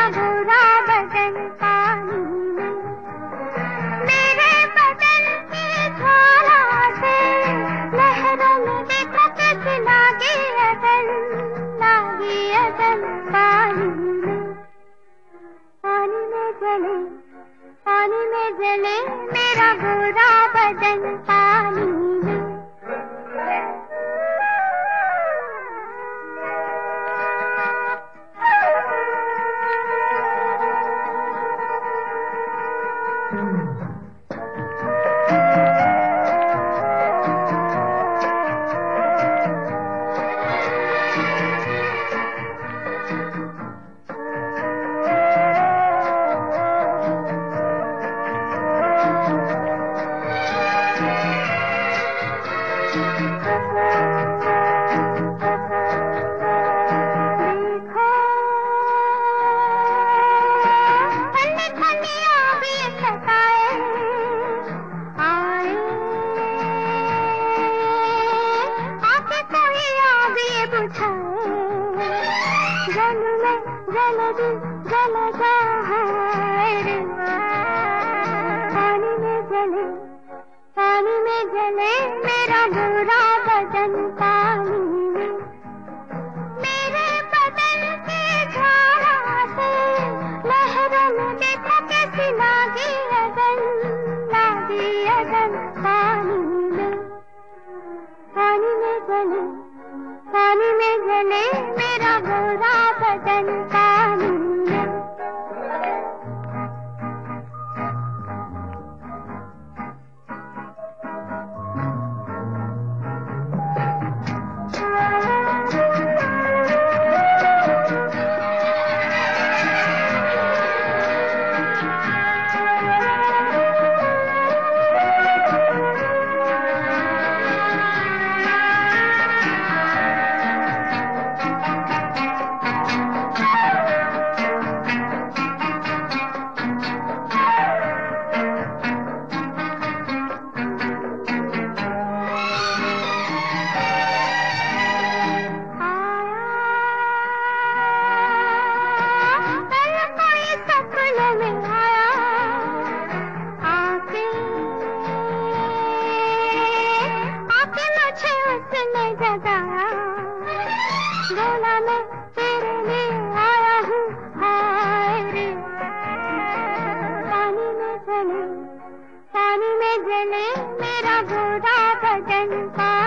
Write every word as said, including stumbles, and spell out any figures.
गोरा बदन पानी में, मेरे बदन की ज्वाला से लहरों में देखो कैसी लागी अदल, लागी अदल पानी में। पानी में जले, पानी में जले मेरा गोरा बदन पानी में। जल में जल दिल जल है, पानी में जले, पानी में जले मेरा गोरा बदन पानी में, मेरे बदन की ज्वाला से लहरों में देखो कैसी लागी अदल, लागी अदल पानी में। पानी में जले, पानी में जले मेरा गोरा बदन पानी में। बोला मैं तेरे लिए आया हूँ, हाय रे। पानी में जले, पानी में जले मेरा गोरा बदन।